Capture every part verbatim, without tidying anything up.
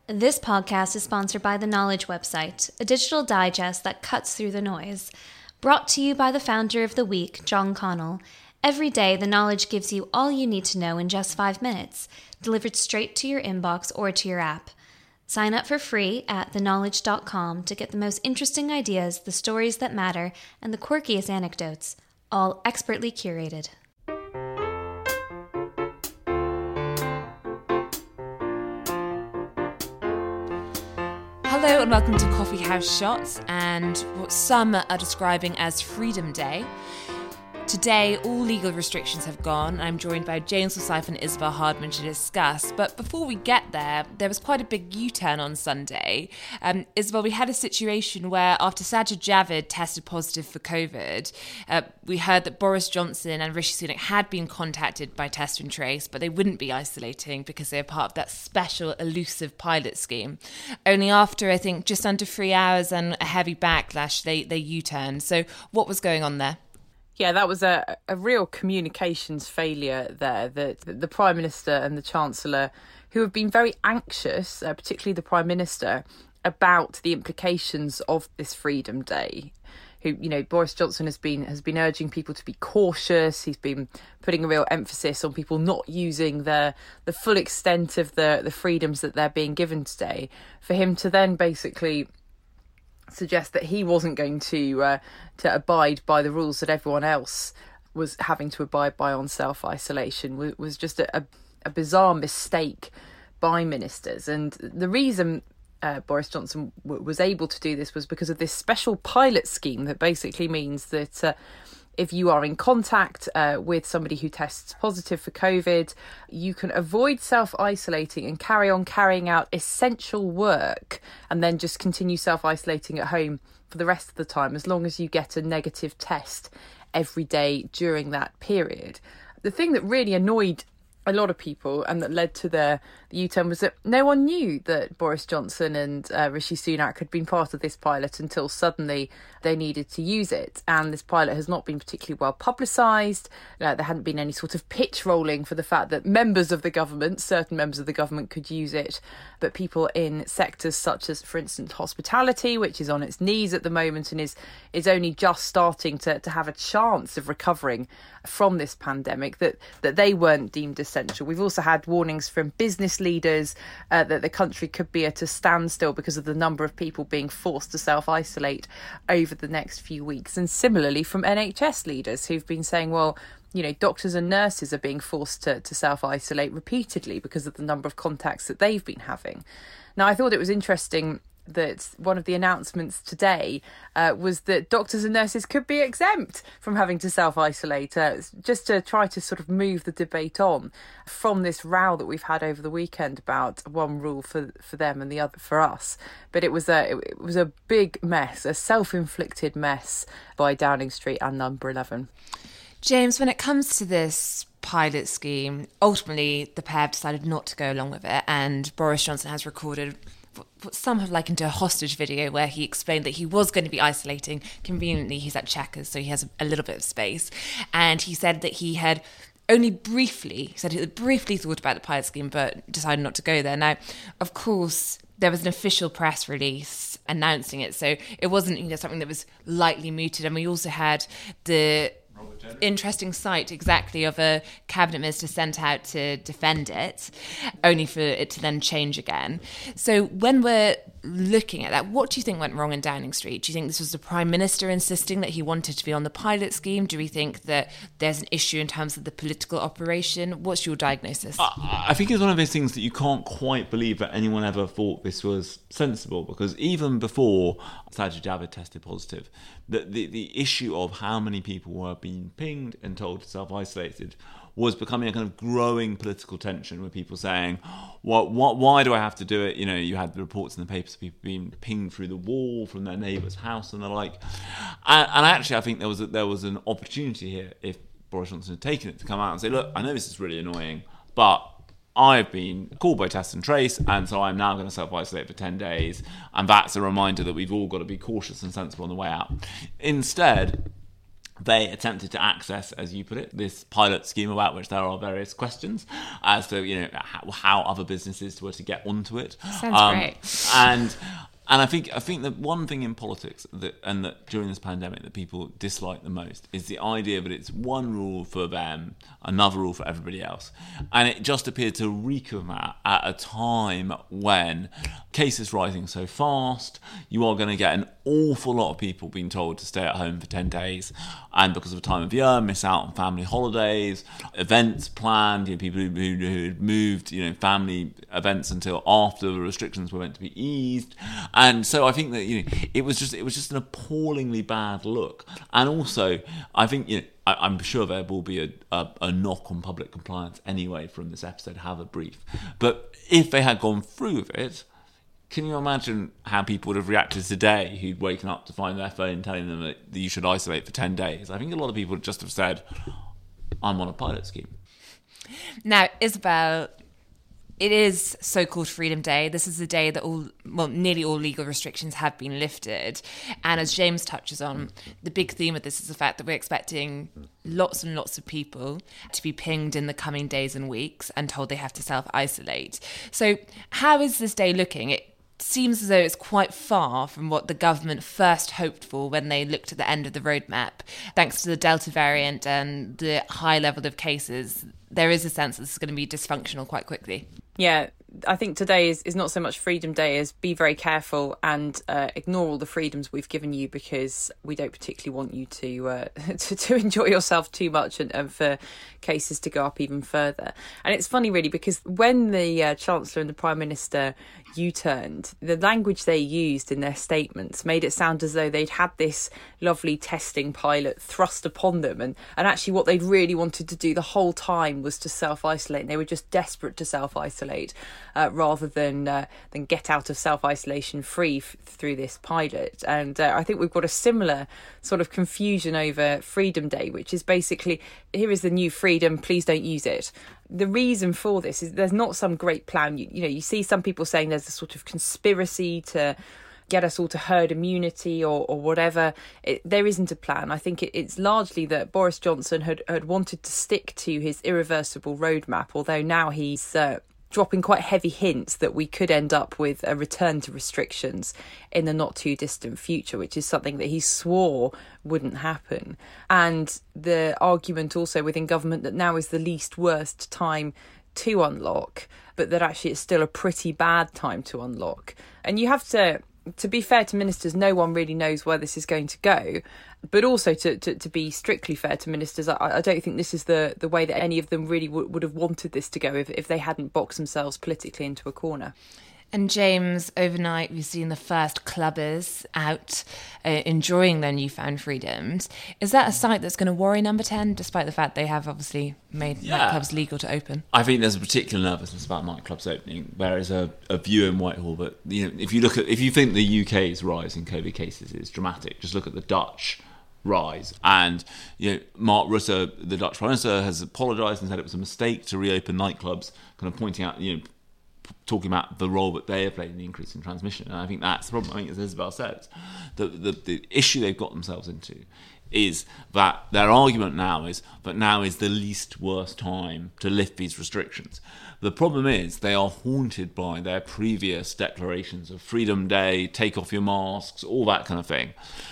This podcast is sponsored by The Knowledge Website, a digital digest that cuts through the noise. Brought to you by the founder of The Week, John Connell. Every day, The Knowledge gives you all you need to know in just five minutes, delivered straight to your inbox or to your app. Sign up for free at the knowledge dot com to get the most interesting ideas, the stories that matter, and the quirkiest anecdotes, all expertly curated. Hello and welcome to Coffee House Shots and what some are describing as Freedom Day. Today, all legal restrictions have gone. I'm joined by James Forsyth and Isabel Hardman to discuss. But before we get there, there was quite a big U-turn on Sunday. Um, Isabel, we had a situation where after Sajid Javid tested positive for COVID, uh, we heard that Boris Johnson and Rishi Sunak had been contacted by Test and Trace, but they wouldn't be isolating because they are part of that special elusive pilot scheme. Only after, I think, just under three hours and a heavy backlash, they, they U-turned. So what was going on there? Yeah, that was a, a real communications failure there, that the Prime Minister and the Chancellor, who have been very anxious, uh, particularly the Prime Minister, about the implications of this Freedom Day. Who, you know, Boris Johnson has been has been urging people to be cautious. He's been putting a real emphasis on people not using the the full extent of the, the freedoms that they're being given today. For him to then basically suggest that he wasn't going to uh, to abide by the rules that everyone else was having to abide by on self-isolation was, was just a, a, a bizarre mistake by ministers. And the reason uh, Boris Johnson w- was able to do this was because of this special pilot scheme that basically means that uh, if you are in contact uh, with somebody who tests positive for COVID, you can avoid self-isolating and carry on carrying out essential work and then just continue self-isolating at home for the rest of the time, as long as you get a negative test every day during that period. The thing that really annoyed a lot of people and that led to the, the U-turn was that no one knew that Boris Johnson and uh, Rishi Sunak had been part of this pilot until suddenly they needed to use it. And this pilot has not been particularly well publicised. Uh, there hadn't been any sort of pitch rolling for the fact that members of the government, certain members of the government could use it, but people in sectors such as, for instance, hospitality, which is on its knees at the moment and is is only just starting to, to have a chance of recovering from this pandemic, that, that they weren't deemed essential. We've also had warnings from business leaders uh, that the country could be at a standstill because of the number of people being forced to self-isolate over the next few weeks. And similarly from N H S leaders who've been saying, well, you know, doctors and nurses are being forced to, to self-isolate repeatedly because of the number of contacts that they've been having. Now, I thought it was interesting that one of the announcements today uh, was that doctors and nurses could be exempt from having to self-isolate, uh, just to try to sort of move the debate on from this row that we've had over the weekend about one rule for for them and the other for us. But it was a it was a big mess, a self-inflicted mess by Downing Street and Number eleven. James, when it comes to this pilot scheme, ultimately the pair have decided not to go along with it, and Boris Johnson has recorded what some have likened to a hostage video where he explained that he was going to be isolating. Conveniently, he's at Chequers, so he has a little bit of space. And he said that he had only briefly, he said he had briefly thought about the pilot scheme, but decided not to go there. Now, of course, there was an official press release announcing it, so it wasn't, you know, something that was lightly mooted. And we also had the interesting sight exactly of a cabinet minister sent out to defend it, only for it to then change again. So when we're looking at that, what do you think went wrong in Downing Street? Do you think this was the Prime Minister insisting that he wanted to be on the pilot scheme? Do we think that there's an issue in terms of the political operation? What's your diagnosis? I, I think it's one of those things that you can't quite believe that anyone ever thought this was sensible, because even before Sajid Javid tested positive, the, the, the issue of how many people were being pinged and told to self-isolated was becoming a kind of growing political tension, with people saying, "What? What? Why do I have to do it?" You know, you had the reports in the papers of people being pinged through the wall from their neighbour's house and the like. And, and actually, I think there was a, there was an opportunity here, if Boris Johnson had taken it, to come out and say, "Look, I know this is really annoying, but I've been called by Test and Trace, and so I'm now going to self-isolate for ten days, and that's a reminder that we've all got to be cautious and sensible on the way out." Instead, they attempted to access, as you put it, this pilot scheme about which there are various questions as to, you know, how, how other businesses were to get onto it. Sounds um, great. And and I think I think that one thing in politics that and that during this pandemic that people dislike the most is the idea that it's one rule for them, another rule for everybody else. And it just appeared to reek of that at a time when cases rising so fast, you are going to get an awful lot of people being told to stay at home for ten days, and because of the time of year, miss out on family holidays, events planned, you know, people who, who had moved, you know, family events until after the restrictions were meant to be eased. And so I think that, you know, it was just it was just an appallingly bad look. And also, I think, you know, I, I'm sure there will be a, a, a knock on public compliance anyway from this episode, have a brief. But if they had gone through with it, can you imagine how people would have reacted today who'd waken up to find their phone telling them that you should isolate for ten days? I think a lot of people would just have said, I'm on a pilot scheme. Now, Isabel, it is so-called Freedom Day. This is the day that all, well, nearly all legal restrictions have been lifted. And as James touches on, the big theme of this is the fact that we're expecting lots and lots of people to be pinged in the coming days and weeks and told they have to self-isolate. So how is this day looking? It seems as though it's quite far from what the government first hoped for when they looked at the end of the roadmap. Thanks to the Delta variant and the high level of cases, there is a sense that this is going to be dysfunctional quite quickly. Yeah, I think today is, is not so much Freedom Day as be very careful and uh, ignore all the freedoms we've given you, because we don't particularly want you to uh, to, to enjoy yourself too much and, and for cases to go up even further. And it's funny, really, because when the uh, Chancellor and the Prime Minister U-turned, the language they used in their statements made it sound as though they'd had this lovely testing pilot thrust upon them, and, and actually what they'd really wanted to do the whole time was to self-isolate, and they were just desperate to self-isolate uh, rather than uh, than get out of self-isolation free f- through this pilot. And uh, I think we've got a similar sort of confusion over Freedom Day, which is basically, here is the new freedom, please don't use it. The reason for this is there's not some great plan. You, you know, you see some people saying there's a sort of conspiracy to get us all to herd immunity or, or whatever. It, there isn't a plan. I think it, it's largely that Boris Johnson had, had wanted to stick to his irreversible roadmap, although now he's uh, dropping quite heavy hints that we could end up with a return to restrictions in the not too distant future, which is something that he swore wouldn't happen. And the argument also within government that now is the least worst time to unlock, but that actually it's still a pretty bad time to unlock. And you have to, to be fair to ministers, no one really knows where this is going to go. But also to, to, to be strictly fair to ministers, I, I don't think this is the, the way that any of them really w- would have wanted this to go if, if they hadn't boxed themselves politically into a corner. And James, overnight we've seen the first clubbers out uh, enjoying their newfound freedoms. Is that a sight that's going to worry Number ten, despite the fact they have obviously made yeah. nightclubs legal to open? I think there's a particular nervousness about nightclubs opening. There is a, a view in Whitehall that, you know, if you look at if you think the U K's rise in COVID cases is dramatic, just look at the Dutch rise. And, you know, Mark Rutte, the Dutch Prime Minister, has apologised and said it was a mistake to reopen nightclubs, kind of pointing out, you know, talking about the role that they have played in the increase in transmission. And I think that's the problem. I think, as Isabel says, the, the, the issue they've got themselves into is that their argument now is that now is the least worst time to lift these restrictions. The problem is they are haunted by their previous declarations of Freedom Day, take off your masks, all that kind of thing.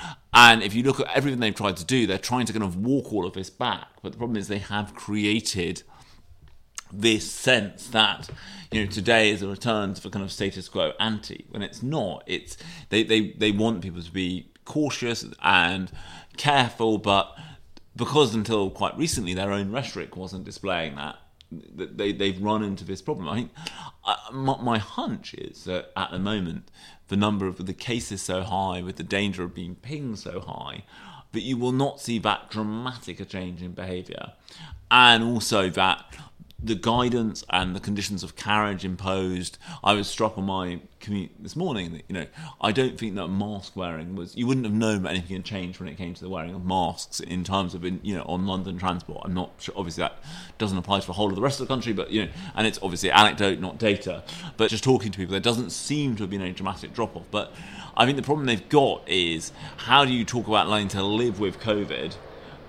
And if you look at everything they've tried to do, they're trying to kind of walk all of this back. But the problem is they have created this sense that, you know, today is a return to the kind of status quo ante, when it's not. It's they, they, they want people to be cautious and careful, but because until quite recently their own rhetoric wasn't displaying that, they, they've run into this problem. I think uh, my, my hunch is that at the moment the number of the cases so high, with the danger of being pinged so high, that you will not see that dramatic a change in behaviour. And also that the guidance and the conditions of carriage imposed, I was struck on my commute this morning that, you know, I don't think that mask wearing was, you wouldn't have known that anything had changed when it came to the wearing of masks in terms of, in, you know, on London transport. I'm not sure, obviously that doesn't apply to the whole of the rest of the country, but, you know, and it's obviously anecdote, not data, but just talking to people, there doesn't seem to have been any dramatic drop-off. But I think the problem they've got is, how do you talk about learning to live with COVID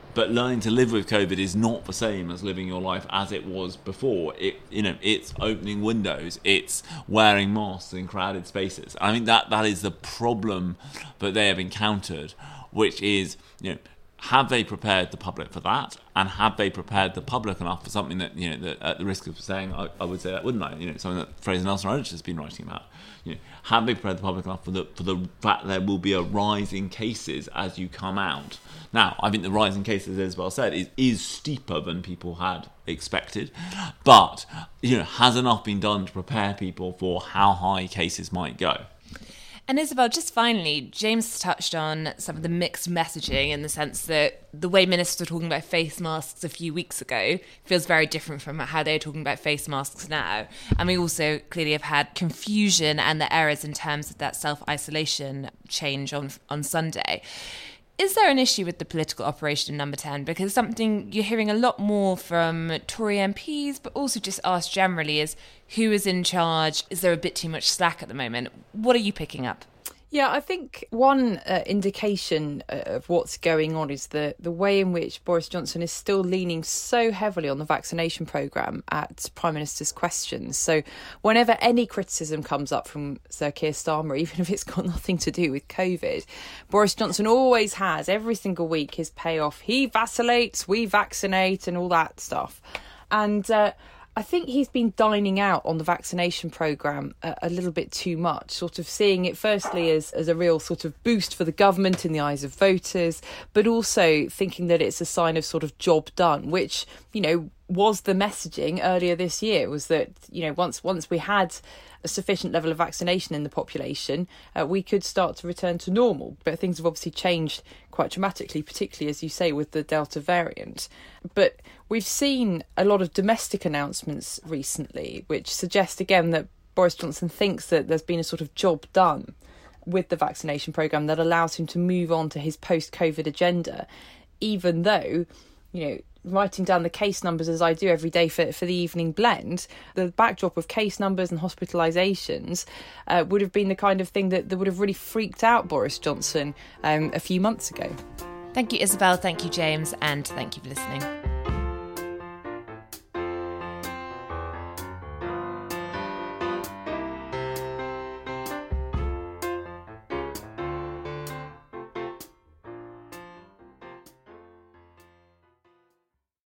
But learning to live with COVID is not the same as living your life as it was before. It, you know, it's opening windows, it's wearing masks in crowded spaces. I mean, that that is the problem that they have encountered, which is, you know, have they prepared the public for that? And have they prepared the public enough for something that, you know, that at the risk of saying, I, I would say that, wouldn't I? You know, something that Fraser Nelson-Eldridge has been writing about. You know, have they prepared the public enough for the for the fact that there will be a rise in cases as you come out? Now, I think the rise in cases, as Isabel said, is, is steeper than people had expected. But, you know, has enough been done to prepare people for how high cases might go? And Isabel, just finally, James touched on some of the mixed messaging in the sense that the way ministers were talking about face masks a few weeks ago feels very different from how they're talking about face masks now. And we also clearly have had confusion and the errors in terms of that self-isolation change on on Sunday. Is there an issue with the political operation in Number ten? Because something you're hearing a lot more from Tory M Ps, but also just asked generally, is who is in charge? Is there a bit too much slack at the moment? What are you picking up? Yeah, I think one uh, indication of what's going on is the, the way in which Boris Johnson is still leaning so heavily on the vaccination programme at Prime Minister's questions. So whenever any criticism comes up from Sir Keir Starmer, even if it's got nothing to do with COVID, Boris Johnson always has, every single week, his payoff. He vacillates, we vaccinate and all that stuff. And uh, I think he's been dining out on the vaccination programme a, a little bit too much, sort of seeing it firstly as, as a real sort of boost for the government in the eyes of voters, but also thinking that it's a sign of sort of job done, which, you know, was the messaging earlier this year, was that, you know, once once we had a sufficient level of vaccination in the population, uh, we could start to return to normal. But things have obviously changed quite dramatically, particularly, as you say, with the Delta variant. But we've seen a lot of domestic announcements recently, which suggest, again, that Boris Johnson thinks that there's been a sort of job done with the vaccination programme that allows him to move on to his post-COVID agenda, even though, you know, writing down the case numbers as I do every day for, for the Evening Blend, the backdrop of case numbers and hospitalisations uh, would have been the kind of thing that, that would have really freaked out Boris Johnson um, a few months ago. Thank you, Isabel. Thank you, James. And thank you for listening.